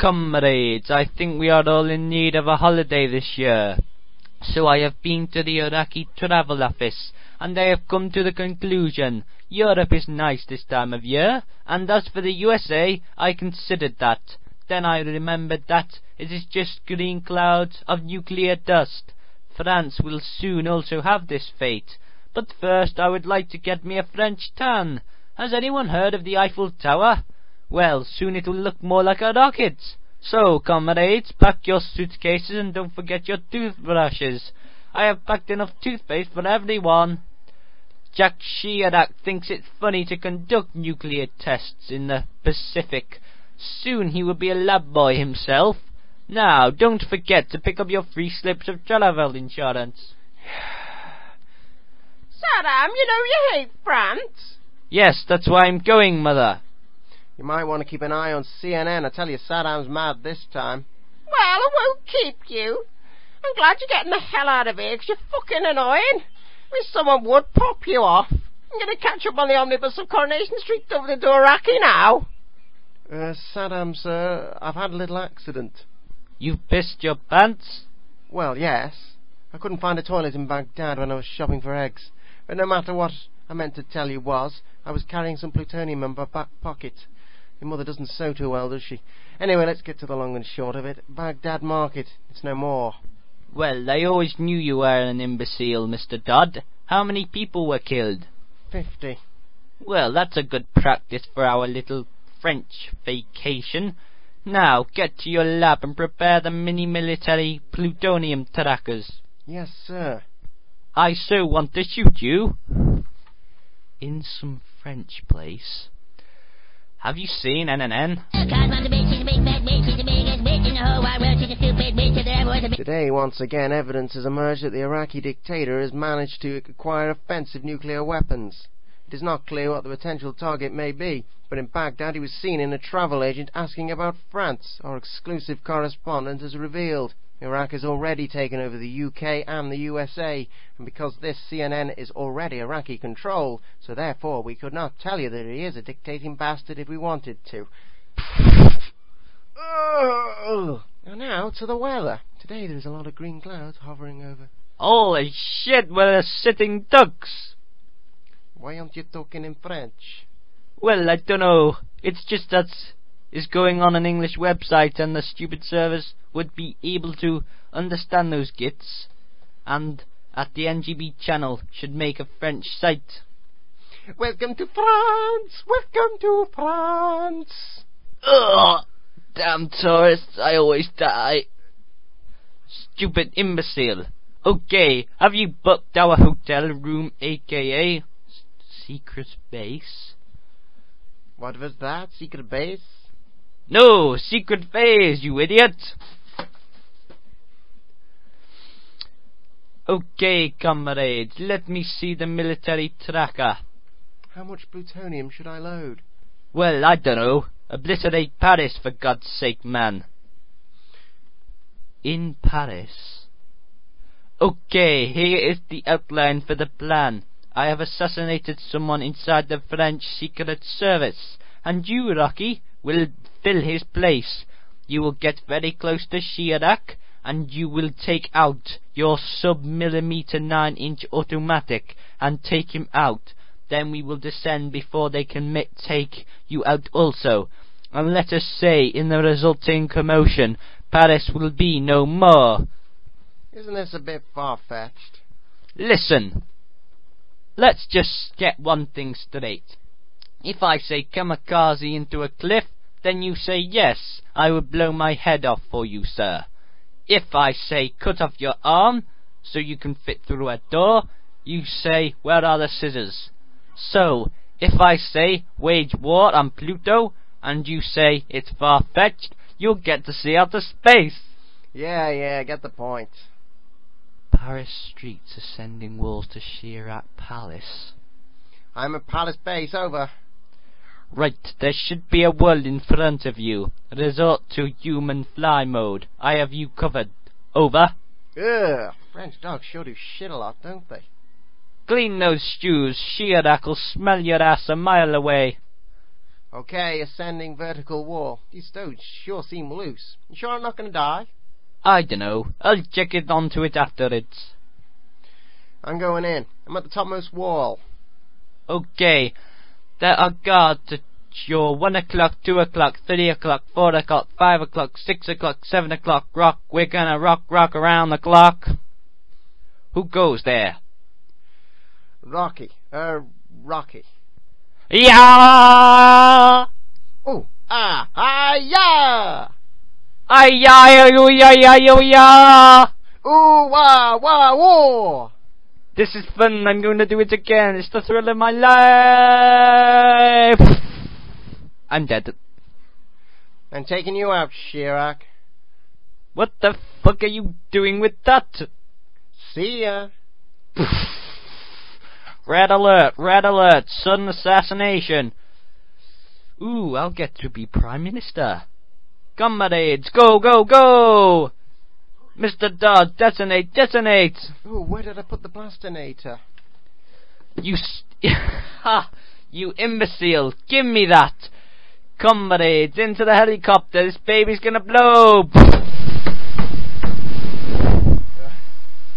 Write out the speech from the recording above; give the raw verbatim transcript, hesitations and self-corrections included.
comrades, I think we are all in need of a holiday this year. So I have been to the Iraqi Travel Office, and I have come to the conclusion Europe is nice this time of year, and as for the U S A, I considered that. Then I remembered that it is just green clouds of nuclear dust. France will soon also have this fate. But first I would like to get me a French tan. Has anyone heard of the Eiffel Tower? Well, soon it will look more like a rocket. So, comrades, pack your suitcases and don't forget your toothbrushes. I have packed enough toothpaste for everyone. Jack Chirac thinks it funny to conduct nuclear tests in the Pacific. Soon he will be a lab boy himself. Now, don't forget to pick up your free slips of travel insurance. Saddam, you know you hate France. Yes, that's why I'm going, Mother. You might want to keep an eye on C N N. I tell you, Saddam's mad this time. Well, I won't keep you. I'm glad you're getting the hell out of here, 'cause you're fucking annoying. Wish someone would pop you off. I'm going to catch up on the omnibus of Coronation Street over the Doraki now. Uh, Saddam, sir, I've had a little accident. You pissed your pants? Well, yes. I couldn't find a toilet in Baghdad when I was shopping for eggs. But no matter what I meant to tell you was, I was carrying some plutonium in my back pocket. Your mother doesn't sew too well, does she? Anyway, let's get to the long and short of it. Baghdad Market. It's no more. Well, I always knew you were an imbecile, Mister Dodd. How many people were killed? Fifty. Well, that's a good practice for our little French vacation. Now, get to your lab and prepare the mini-military plutonium trackers. Yes, sir. I so want to shoot you. In some French place. Have you seen N N N? Today, once again, evidence has emerged that the Iraqi dictator has managed to acquire offensive nuclear weapons. It is not clear what the potential target may be, but in Baghdad he was seen in a travel agent asking about France. Our exclusive correspondent has revealed Iraq has already taken over the U K and the U S A, and because this C N N is already Iraqi control, so therefore we could not tell you that he is a dictating bastard if we wanted to. And now to the weather. Today there is a lot of green clouds hovering over. Holy shit, we're sitting ducks! Why aren't you talking in French? Well, I don't know. It's just that is going on an English website and the stupid service would be able to understand those gits, and at the N G B channel should make a French site. Welcome to France! Welcome to France! Ugh! Damn tourists, I always die. Stupid imbecile. Okay, have you booked our hotel room, aka secret base? What was that? Secret base? No, secret phase, you idiot! Okay, comrades, let me see the military tracker. How much plutonium should I load? Well, I dunno. Obliterate Paris, for God's sake, man. In Paris. Okay, here is the outline for the plan. I have assassinated someone inside the French Secret Service, and you, Rocky, will fill his place. You will get very close to Chirac, and you will take out your sub-millimeter nine-inch automatic and take him out. Then we will descend before they can ma- take you out also. And let us say, in the resulting commotion, Paris will be no more. Isn't this a bit far-fetched? Listen. Let's just get one thing straight. If I say kamikaze into a cliff, then you say yes, I will blow my head off for you, sir. If I say cut off your arm, so you can fit through a door, you say where are the scissors? So, if I say wage war on Pluto, and you say it's far-fetched, you'll get to see outer space. Yeah, yeah, I get the point. Paris streets ascending walls to Chirac Palace. I'm at Palace Base, over. Right, there should be a world in front of you. Resort to human fly mode. I have you covered. Over. Ugh, French dogs sure do shit a lot, don't they? Clean those shoes. Chirac will smell your ass a mile away. Okay, ascending vertical wall. These stones sure seem loose. You sure I'm not going to die? I dunno. I'll check it onto it afterwards. I'm going in. I'm at the topmost wall. Okay. There are guards at your one o'clock, two o'clock, three o'clock, four o'clock, five o'clock, six o'clock, seven o'clock. Rock. We're gonna rock, rock around the clock. Who goes there? Rocky. Er, Rocky. Yeah! Oh, ah, ah, yeah! Ay, yeah, yeah, yeah, yeah, yeah, yeah! Ooh, wah, wah, whoa! This is fun. I'm going to do it again. It's the thrill of my life. I'm dead. I'm taking you out, Shirak. What the fuck are you doing with that? See ya. Red alert, red alert, sudden assassination. Ooh, I'll get to be Prime Minister. Comrades, go, go, go! Mister Dodd, detonate, detonate! Ooh, where did I put the blastinator? You st- ha! You imbecile, give me that! Comrades, into the helicopter, this baby's gonna blow!